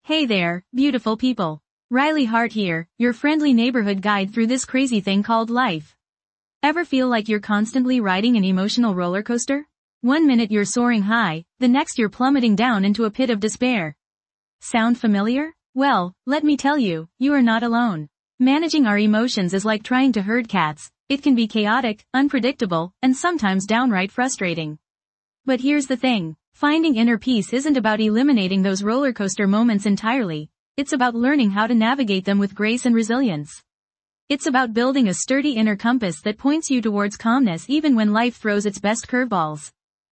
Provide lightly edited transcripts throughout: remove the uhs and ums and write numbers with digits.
Hey there, beautiful people. Riley Hart here, your friendly neighborhood guide through this crazy thing called life. Ever feel like you're constantly riding an emotional roller coaster? One minute you're soaring high, the next you're plummeting down into a pit of despair. Sound familiar? Well, let me tell you, you are not alone. Managing our emotions is like trying to herd cats. It can be chaotic, unpredictable, and sometimes downright frustrating. But here's the thing. Finding inner peace isn't about eliminating those roller coaster moments entirely. It's about learning how to navigate them with grace and resilience. It's about building a sturdy inner compass that points you towards calmness even when life throws its best curveballs.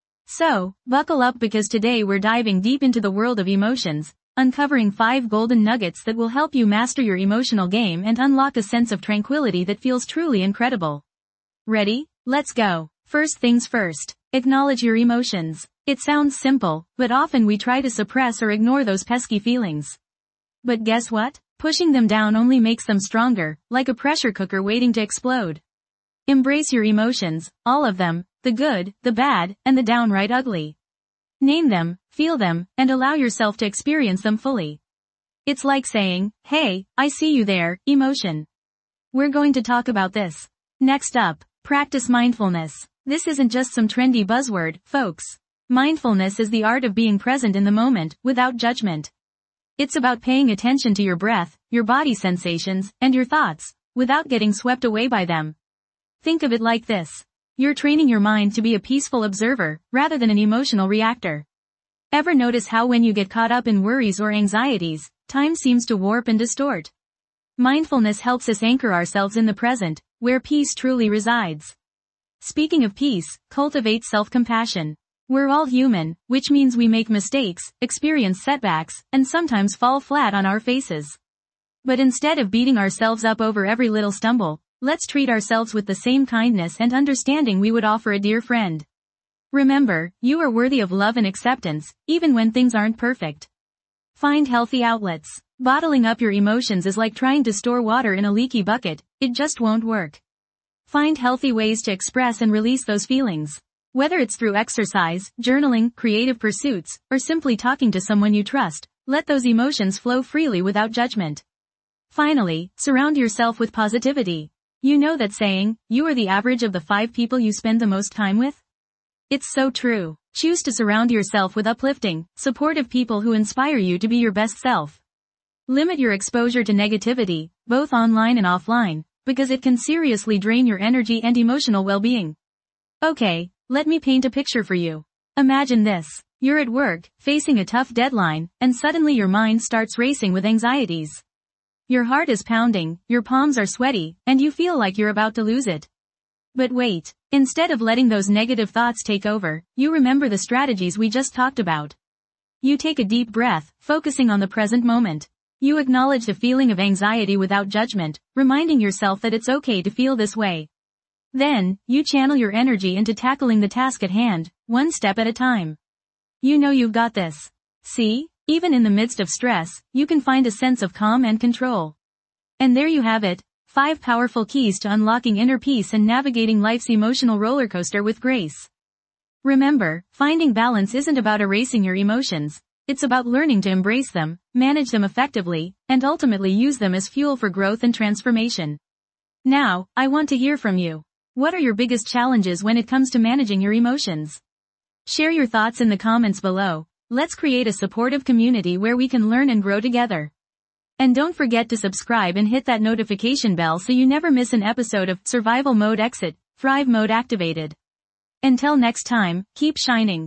So, buckle up because today we're diving deep into the world of emotions, uncovering 5 golden nuggets that will help you master your emotional game and unlock a sense of tranquility that feels truly incredible. Ready? Let's go. First things first. Acknowledge your emotions. It sounds simple, but often we try to suppress or ignore those pesky feelings. But guess what? Pushing them down only makes them stronger, like a pressure cooker waiting to explode. Embrace your emotions, all of them, the good, the bad, and the downright ugly. Name them, feel them, and allow yourself to experience them fully. It's like saying, hey, I see you there, emotion. We're going to talk about this. Next up, practice mindfulness. This isn't just some trendy buzzword, folks. Mindfulness is the art of being present in the moment, without judgment. It's about paying attention to your breath, your body sensations, and your thoughts, without getting swept away by them. Think of it like this. You're training your mind to be a peaceful observer, rather than an emotional reactor. Ever notice how when you get caught up in worries or anxieties, time seems to warp and distort? Mindfulness helps us anchor ourselves in the present, where peace truly resides. Speaking of peace, cultivate self-compassion. We're all human, which means we make mistakes, experience setbacks, and sometimes fall flat on our faces. But instead of beating ourselves up over every little stumble, let's treat ourselves with the same kindness and understanding we would offer a dear friend. Remember, you are worthy of love and acceptance, even when things aren't perfect. Find healthy outlets. Bottling up your emotions is like trying to store water in a leaky bucket, it just won't work. Find healthy ways to express and release those feelings. Whether it's through exercise, journaling, creative pursuits, or simply talking to someone you trust, let those emotions flow freely without judgment. Finally, surround yourself with positivity. You know that saying, you are the average of the 5 people you spend the most time with? It's so true. Choose to surround yourself with uplifting, supportive people who inspire you to be your best self. Limit your exposure to negativity, both online and offline, because it can seriously drain your energy and emotional well-being. Okay, let me paint a picture for you. Imagine this. You're at work, facing a tough deadline, and suddenly your mind starts racing with anxieties. Your heart is pounding, your palms are sweaty, and you feel like you're about to lose it. But wait, instead of letting those negative thoughts take over, you remember the strategies we just talked about. You take a deep breath, focusing on the present moment. You acknowledge the feeling of anxiety without judgment, reminding yourself that it's okay to feel this way. Then, you channel your energy into tackling the task at hand, one step at a time. You know you've got this. See? Even in the midst of stress, you can find a sense of calm and control. And there you have it, 5 powerful keys to unlocking inner peace and navigating life's emotional roller coaster with grace. Remember, finding balance isn't about erasing your emotions. It's about learning to embrace them, manage them effectively, and ultimately use them as fuel for growth and transformation. Now, I want to hear from you. What are your biggest challenges when it comes to managing your emotions? Share your thoughts in the comments below. Let's create a supportive community where we can learn and grow together. And don't forget to subscribe and hit that notification bell so you never miss an episode of Survival Mode Exit, Thrive Mode Activated. Until next time, keep shining.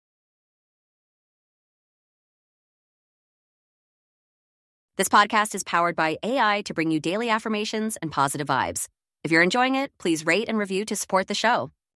This podcast is powered by AI to bring you daily affirmations and positive vibes. If you're enjoying it, please rate and review to support the show.